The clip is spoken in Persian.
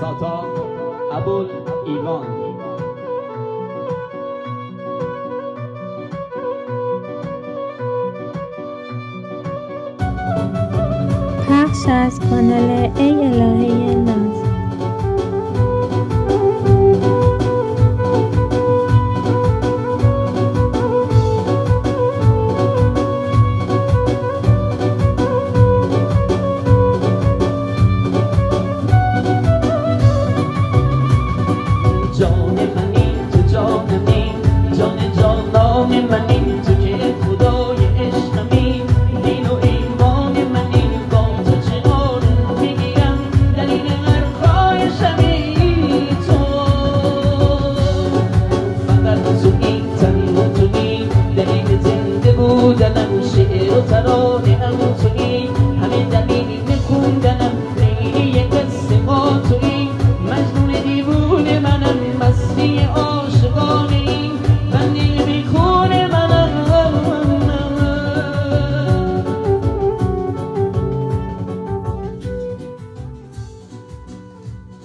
ساتا ابوالایوان. پخش از کانال ای الهه ناز. جان منی تو جانمی، جان جانان منی تو که خدای عشقمی، دین و ایمان منی با تو چنان میگیرم دلیل هر خواهشمی تو. فقط تویی، تنها تویی دلیل زنده بودنم، شعر و ترانه هم تویی، همه دلیل خوندنم، لیلی قصه ما تویی، مجنون دیوونه منم، مستی عاشقانه